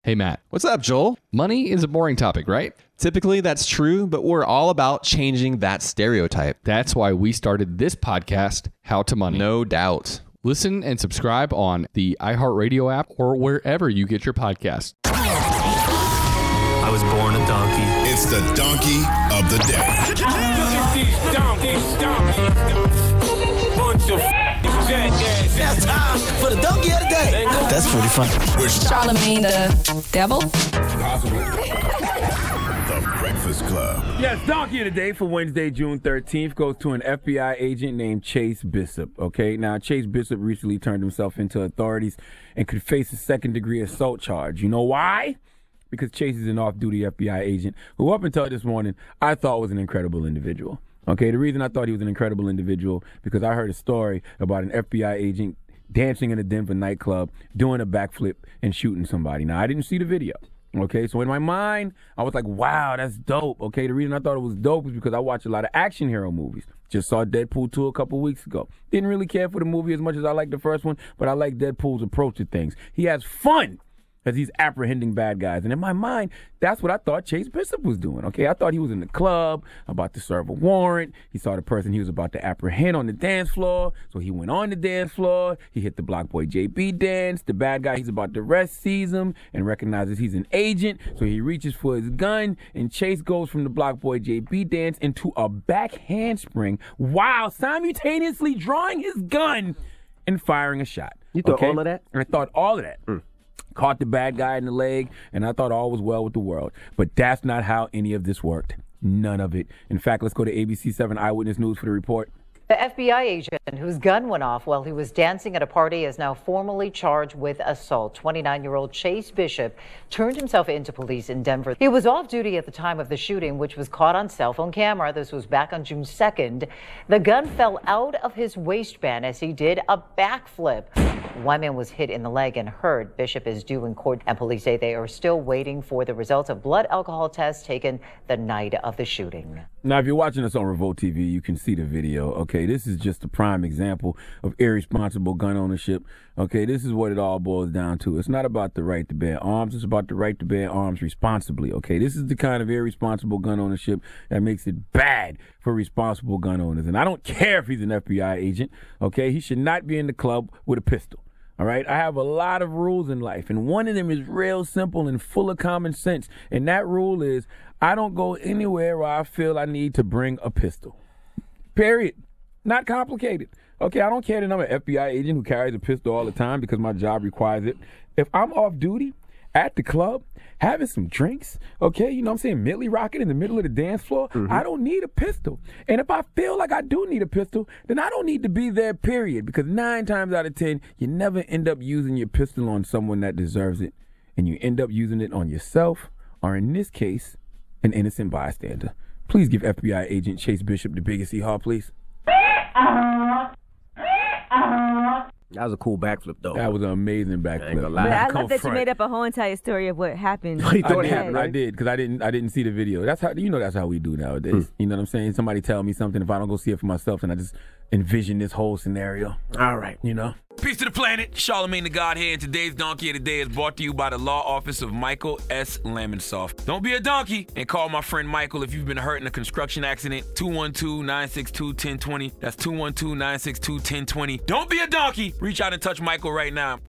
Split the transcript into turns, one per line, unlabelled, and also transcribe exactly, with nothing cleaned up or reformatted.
Hey, Matt.
What's up, Joel?
Money is a boring topic, right?
Typically, that's true, but we're all about changing that stereotype.
That's why we started this podcast, How to Money.
No doubt.
Listen and subscribe on the iHeartRadio app or wherever you get your podcasts.
I was born a donkey.
It's the donkey of the day.
Look at these donkeys, donkeys. Bunch of jackasses.
That's time for the donkey of the day. That's pretty funny.
Charlamagne the devil.
The Breakfast Club.
Yes, donkey of the day for Wednesday, June thirteenth goes to an F B I agent named Chase Bishop. Okay, now Chase Bishop recently turned himself into authorities and could face a second degree assault charge. You know why? Because Chase is an off-duty F B I agent who up until this morning I thought was an incredible individual. Okay, the reason I thought he was an incredible individual because I heard a story about an F B I agent dancing in a Denver nightclub, doing a backflip and shooting somebody. Now, I didn't see the video. Okay, so in my mind, I was like, wow, that's dope. Okay, the reason I thought it was dope is because I watch a lot of action hero movies. Just saw Deadpool two a couple weeks ago. Didn't really care for the movie as much as I liked the first one, but I like Deadpool's approach to things. He has fun as he's apprehending bad guys. And in my mind, that's what I thought Chase Bishop was doing, okay? I thought he was in the club, about to serve a warrant. He saw the person he was about to apprehend on the dance floor, so he went on the dance floor. He hit the Block Boy J B dance. The bad guy he's about to arrest sees him and recognizes he's an agent, so he reaches for his gun, and Chase goes from the Block Boy J B dance into a back handspring while simultaneously drawing his gun and firing a shot.
You thought
okay?
all of that?
I thought all of that. Mm. Caught the bad guy in the leg, and I thought all was well with the world. But that's not how any of this worked. None of it. In fact, let's go to A B C seven Eyewitness News for the report.
The F B I agent whose gun went off while he was dancing at a party is now formally charged with assault. twenty-nine-year-old Chase Bishop turned himself into police in Denver. He was off duty at the time of the shooting, which was caught on cell phone camera. This was back on June second. The gun fell out of his waistband as he did a backflip. One man was hit in the leg and hurt. Bishop is due in court, and police say they are still waiting for the results of blood alcohol tests taken the night of the shooting.
Now, if you're watching us on Revolt T V, you can see the video. Okay, this is just a prime example of irresponsible gun ownership. Okay, this is what it all boils down to. It's not about the right to bear arms. It's about the right to bear arms responsibly. Okay, this is the kind of irresponsible gun ownership that makes it bad for responsible gun owners. And I don't care if he's an F B I agent. Okay, he should not be in the club with a pistol. All right, I have a lot of rules in life, and one of them is real simple and full of common sense. And that rule is I don't go anywhere where I feel I need to bring a pistol. Period. Not complicated. Okay, I don't care that I'm an F B I agent who carries a pistol all the time because my job requires it. If I'm off duty at the club, having some drinks, okay, you know what I'm saying, Millie rocking in the middle of the dance floor, mm-hmm. I don't need a pistol. And if I feel like I do need a pistol, then I don't need to be there, period. Because nine times out of ten, you never end up using your pistol on someone that deserves it. And you end up using it on yourself, or in this case, an innocent bystander. Please give F B I agent Chase Bishop the biggest hee-haw, please.
That was a cool backflip, though.
That was an amazing backflip.
But I love that you made up a whole entire story of what happened.
I did, I did, because I didn't, I didn't see the video. That's how, you know, that's how we do nowadays. Mm. You know what I'm saying? Somebody tell me something, if I don't go see it for myself, then I just envision this whole scenario.
All right,
you know.
Peace to the planet. Charlamagne the God here, and today's Donkey of the Day is brought to you by the law office of Michael S. Lamonsoff. Don't be a donkey and call my friend Michael if you've been hurt in a construction accident. two one two, nine six two, one zero two zero. That's two one two, nine six two, one zero two zero. Don't be a donkey. Reach out and touch Michael right now.